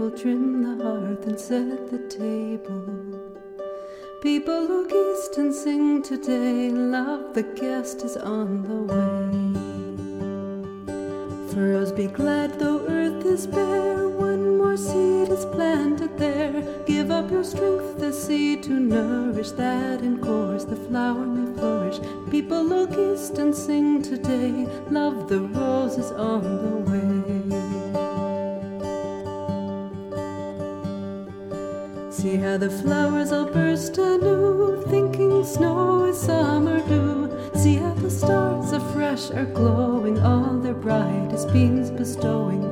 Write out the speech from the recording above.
will trim the hearth and set the table. People look east and sing today, love, the guest is on the way. Furrows be glad though earth is bare, one more seed is planted there. Give up your strength, the seed to nourish, that in course the flower may flourish. People look east and sing today, love, the rose is on the way. See how the flowers all burst anew, thinking snow is summer dew. See how the stars afresh are glowing, all their brightest beams bestowing.